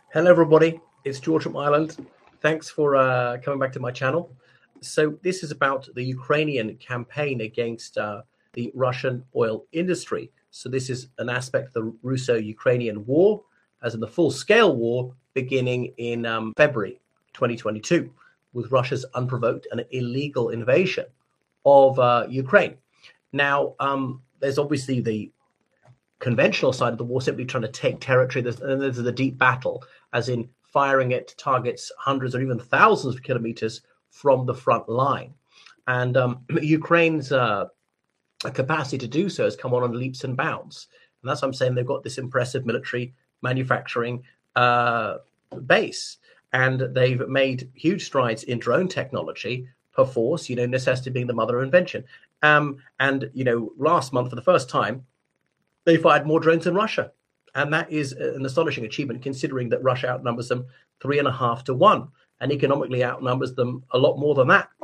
Hello, everybody. It's George from Ireland. Thanks for coming back to my channel. So this is about the Ukrainian campaign against the Russian oil industry. So this is an aspect of the Russo-Ukrainian war, as in the full-scale war beginning in February 2022, with Russia's unprovoked and illegal invasion of Ukraine. Now, there's obviously the conventional side of the war, simply trying to take territory. There's the deep battle, as in firing at targets hundreds or even thousands of kilometers from the front line. And Ukraine's capacity to do so has come on leaps and bounds. And that's why I'm saying they've got this impressive military manufacturing base. And they've made huge strides in drone technology, perforce, necessity being the mother of invention. And, last month, for the first time, they fired more drones than Russia. And that is an astonishing achievement, considering that Russia outnumbers them 3.5 to 1 and economically outnumbers them a lot more than that.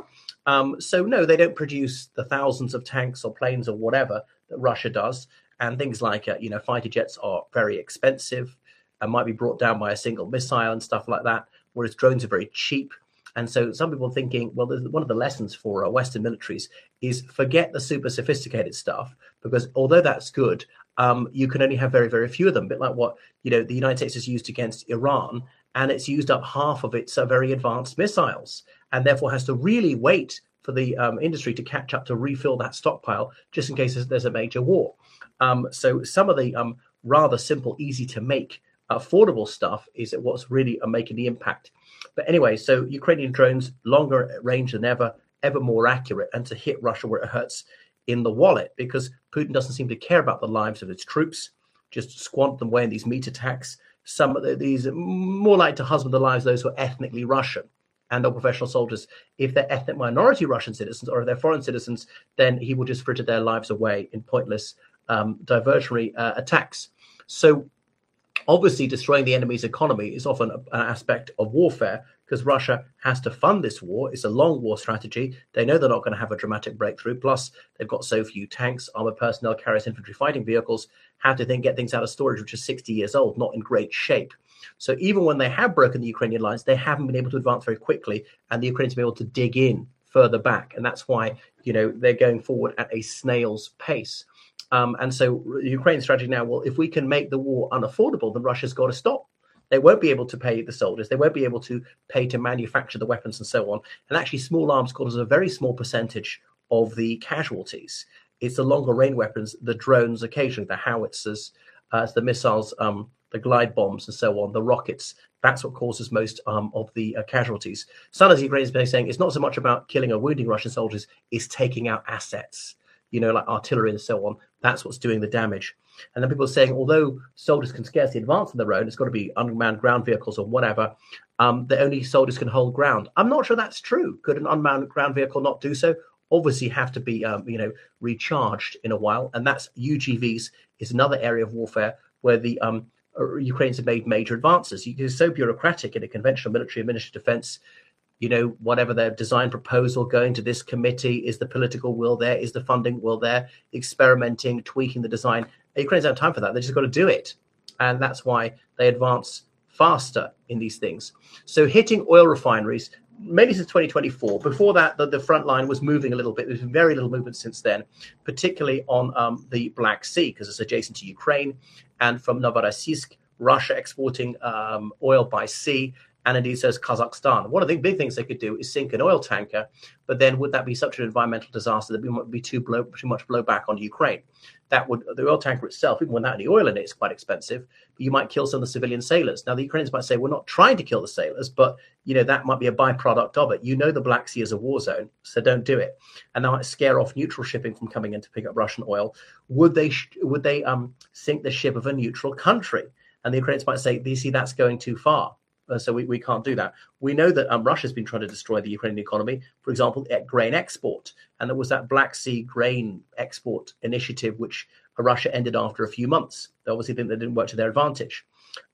So, no, they don't produce the thousands of tanks or planes or whatever that Russia does. And things like, fighter jets are very expensive and might be brought down by a single missile and stuff like that, whereas drones are very cheap. And so some people are thinking, well, one of the lessons for Western militaries is forget the super sophisticated stuff, because although that's good, you can only have very, very few of them. A bit like what the United States has used against Iran, and it's used up half of its very advanced missiles, and therefore has to really wait for the industry to catch up to refill that stockpile, just in case there's a major war. So some of the rather simple, easy to make, affordable stuff is what's really making the impact. But anyway, so Ukrainian drones, longer range than ever more accurate, and to hit Russia where it hurts in the wallet, because Putin doesn't seem to care about the lives of its troops, just squander them away in these meat attacks. Some of these are more likely to husband the lives of those who are ethnically Russian and not professional soldiers. If they're ethnic minority Russian citizens or if they're foreign citizens, then he will just fritter their lives away in pointless diversionary attacks. So obviously, destroying the enemy's economy is often an aspect of warfare, because Russia has to fund this war. It's a long war strategy. They know they're not going to have a dramatic breakthrough. Plus, they've got so few tanks, armored personnel, carriers, infantry, fighting vehicles, have to then get things out of storage, which is 60 years old, not in great shape. So even when they have broken the Ukrainian lines, they haven't been able to advance very quickly, and the Ukrainians have been able to dig in further back. And that's why, they're going forward at a snail's pace. And so Ukraine's strategy now, well, if we can make the war unaffordable, then Russia's got to stop. They won't be able to pay the soldiers. They won't be able to pay to manufacture the weapons and so on. And actually, small arms causes a very small percentage of the casualties. It's the longer range weapons, the drones, occasionally the howitzers, the missiles, the glide bombs and so on, the rockets. That's what causes most of the casualties. Some of the Ukrainians are saying it's not so much about killing or wounding Russian soldiers, it's taking out assets, like artillery and so on. That's what's doing the damage. And then people are saying, although soldiers can scarcely advance on their own, it's got to be unmanned ground vehicles or whatever, the only soldiers can hold ground. I'm not sure that's true. Could an unmanned ground vehicle not do so? Obviously have to be, recharged in a while. And that's UGVs is another area of warfare where the Ukrainians have made major advances. It's so bureaucratic in a conventional military and ministry of defense. Whatever their design proposal going to this committee, is the political will there? Is the funding will there? Experimenting, tweaking the design. Ukrainians don't have time for that. They just got to do it. And that's why they advance faster in these things. So hitting oil refineries, mainly since 2024. Before that, the front line was moving a little bit. There's been very little movement since then, particularly on the Black Sea, because it's adjacent to Ukraine. And from Novorossiysk, Russia exporting oil by sea. And indeed says Kazakhstan. One of the big things they could do is sink an oil tanker, but then would that be such an environmental disaster that would be too much blowback on Ukraine? The oil tanker itself, even without any oil in it, is quite expensive. But you might kill some of the civilian sailors. Now the Ukrainians might say, we're not trying to kill the sailors, but that might be a byproduct of it. The Black Sea is a war zone, so don't do it. And that might scare off neutral shipping from coming in to pick up Russian oil. Would they sink the ship of a neutral country? And the Ukrainians might say, you see, that's going too far. So we can't do that. We know that Russia's been trying to destroy the Ukrainian economy, for example, at grain export. And there was that Black Sea grain export initiative, which Russia ended after a few months. They obviously think that didn't work to their advantage.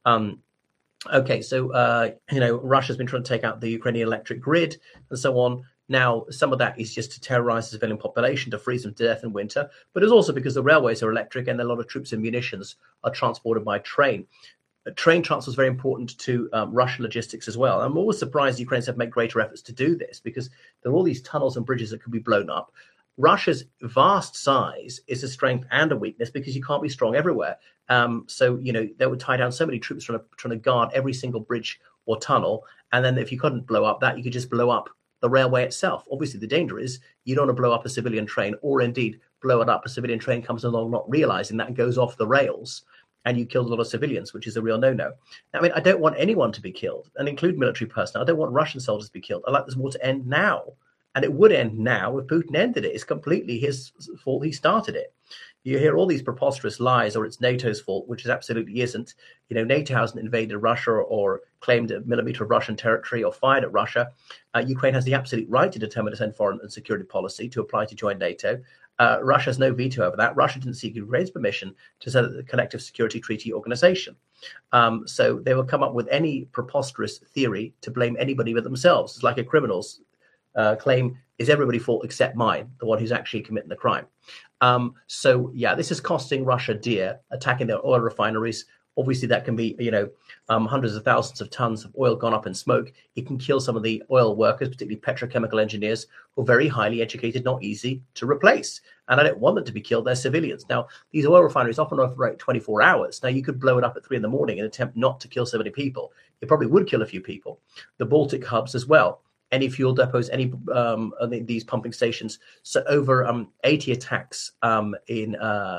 Okay, so, Russia's been trying to take out the Ukrainian electric grid and so on. Now, some of that is just to terrorize the civilian population, to freeze them to death in winter. But it's also because the railways are electric and a lot of troops and munitions are transported by train. train transfer is very important to Russian logistics as well. I'm always surprised the Ukrainians have made greater efforts to do this, because there are all these tunnels and bridges that could be blown up. Russia's vast size is a strength and a weakness, because you can't be strong everywhere. So, they would tie down so many troops trying to guard every single bridge or tunnel. And then if you couldn't blow up that, you could just blow up the railway itself. Obviously, the danger is you don't want to blow up a civilian train, or indeed blow it up. A civilian train comes along not realizing that and goes off the rails, and you killed a lot of civilians, which is a real no-no. I mean, I don't want anyone to be killed, and include military personnel. I don't want Russian soldiers to be killed. I'd like this war to end now. And it would end now if Putin ended it. It's completely his fault. He started it. You hear all these preposterous lies, or it's NATO's fault, which it absolutely isn't. NATO hasn't invaded Russia or claimed a millimeter of Russian territory or fired at Russia. Ukraine has the absolute right to determine its own foreign and security policy to apply to join NATO. Russia has no veto over that. Russia didn't seek Ukraine's permission to set up the Collective Security Treaty Organization. So they will come up with any preposterous theory to blame anybody but themselves. It's like a criminal's claim is everybody's fault except mine, the one who's actually committing the crime. This is costing Russia dear, attacking their oil refineries. Obviously, that can be, hundreds of thousands of tons of oil gone up in smoke. It can kill some of the oil workers, particularly petrochemical engineers, who are very highly educated, not easy to replace. And I don't want them to be killed. They're civilians. Now, these oil refineries often operate 24 hours. Now, you could blow it up at 3 a.m. and attempt not to kill so many people. It probably would kill a few people. The Baltic hubs as well. Any fuel depots, any these pumping stations. So over 80 attacks in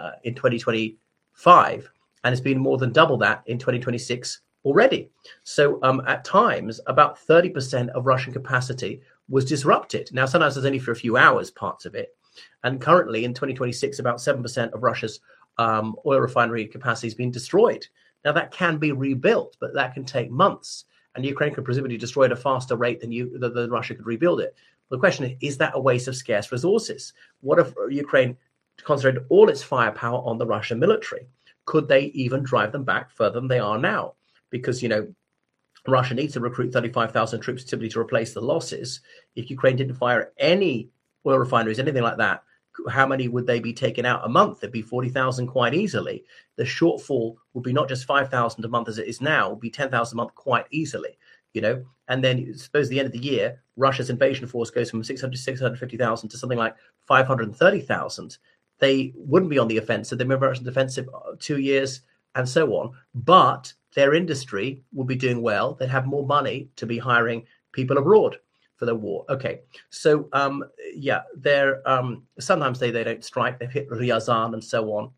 2025, and it's been more than double that in 2026 already. So at times, about 30% of Russian capacity was disrupted. Now, sometimes it's only for a few hours, parts of it. And currently in 2026, about 7% of Russia's oil refinery capacity has been destroyed. Now, that can be rebuilt, but that can take months. And Ukraine could presumably destroy it at a faster rate than Russia could rebuild it. The question is that a waste of scarce resources? What if Ukraine concentrated all its firepower on the Russian military? Could they even drive them back further than they are now? Because, Russia needs to recruit 35,000 troops typically to replace the losses. If Ukraine didn't fire any oil refineries, anything like that, how many would they be taken out a month? It'd be 40,000 quite easily. The shortfall would be not just 5,000 a month as it is now, it would be 10,000 a month quite easily, And then suppose the end of the year, Russia's invasion force goes from 650,000 to something like 530,000. They wouldn't be on the offensive. They'd be Russian defensive 2 years and so on. But their industry would be doing well. They'd have more money to be hiring people abroad for the war. Okay, so they're sometimes they don't strike. They've hit Ryazan and so on.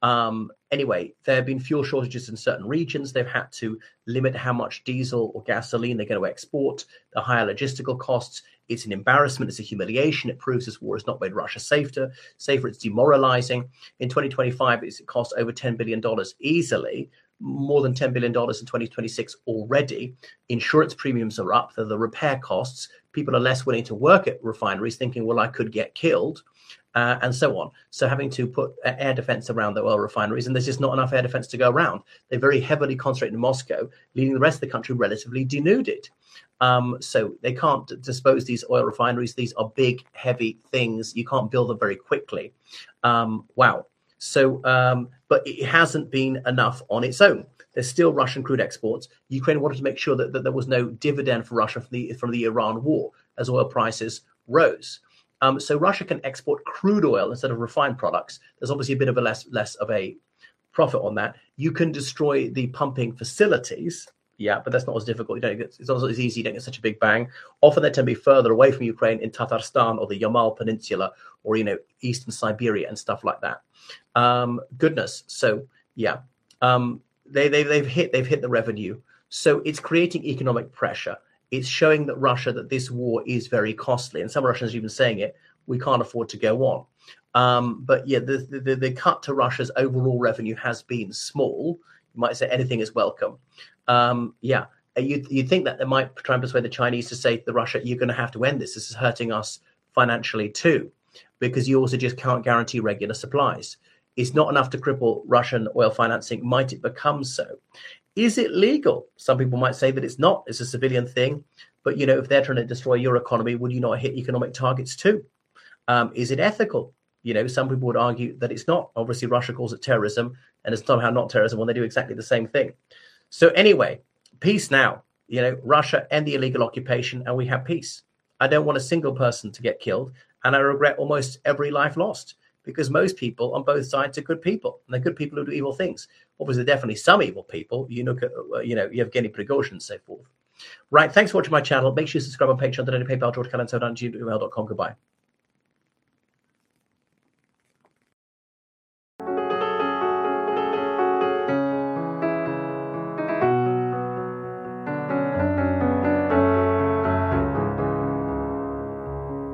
Anyway, there have been fuel shortages in certain regions. They've had to limit how much diesel or gasoline they're going to export. The higher logistical costs. It's an embarrassment. It's a humiliation. It proves this war has not made Russia safer. It's demoralizing. In 2025, it cost over $10 billion easily. More than $10 billion in 2026 already. Insurance premiums are up. The repair costs. People are less willing to work at refineries thinking, well, I could get killed, and so on. So having to put air defense around the oil refineries, and there's just not enough air defense to go around. They're very heavily concentrated in Moscow, leaving the rest of the country relatively denuded. So they can't dispose these oil refineries. These are big, heavy things. You can't build them very quickly. Wow. So, but it hasn't been enough on its own. There's still Russian crude exports. Ukraine wanted to make sure that there was no dividend for Russia from the Iran war as oil prices rose. So Russia can export crude oil instead of refined products. There's obviously a bit of a less of a profit on that. You can destroy the pumping facilities. Yeah, but that's not as difficult. It's not as easy. You don't get such a big bang. Often they tend to be further away from Ukraine in Tatarstan or the Yamal Peninsula or, eastern Siberia and stuff like that. Goodness. So, yeah, they've hit the revenue. So it's creating economic pressure. It's showing that this war is very costly. And some Russians are even saying it. We can't afford to go on. But yeah, the cut to Russia's overall revenue has been small. You might say anything is welcome. You'd think that they might try and persuade the Chinese to say to Russia, you're going to have to end this. This is hurting us financially too, because you also just can't guarantee regular supplies. It's not enough to cripple Russian oil financing. Might it become so? Is it legal? Some people might say that it's not. It's a civilian thing. But, if they're trying to destroy your economy, would you not hit economic targets too? Is it ethical? Some people would argue that it's not. Obviously, Russia calls it terrorism, and it's somehow not terrorism when they do exactly the same thing. So anyway, peace now. You know, Russia end the illegal occupation and we have peace. I don't want a single person to get killed, and I regret almost every life lost, because most people on both sides are good people, and they're good people who do evil things. Obviously, definitely some evil people. You look at, Yevgeny Prigozhin and so forth. Right. Thanks for watching my channel. Make sure you subscribe on Patreon, donate to PayPal, GeorgeCallanso@gmail.com. Goodbye.